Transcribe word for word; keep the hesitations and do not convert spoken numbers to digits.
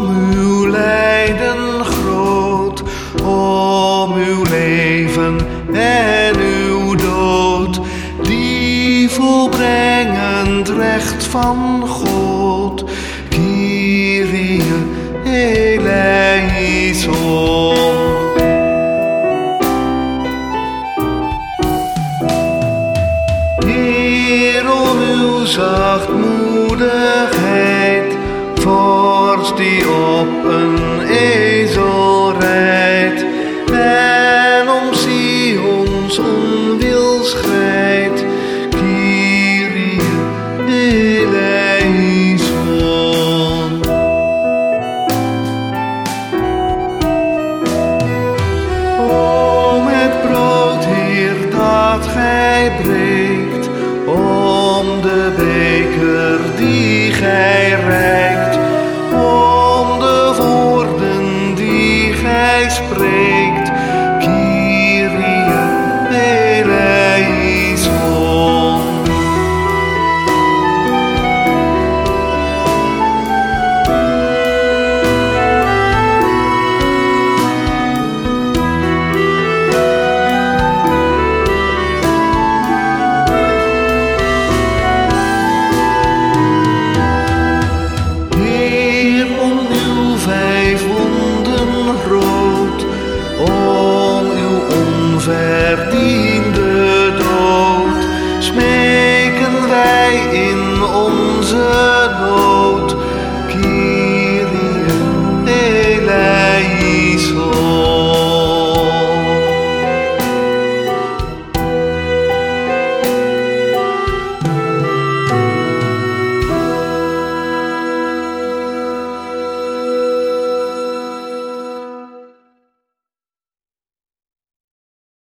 om uw lijden groot, om uw leven en uw dood, die volbrengend recht van God. Kyrie eleison. Heer, om uw zachtmoedigheid, vorst die op een ezel rijdt, en om Sions onwil schrijdt. Kyrie eleison. Om het brood, Heer, dat gij breekt, om de beker die gij reikt, om de woorden die gij spreekt. Kyrie eleison. Om uw onverdiende dood smeken wij in onze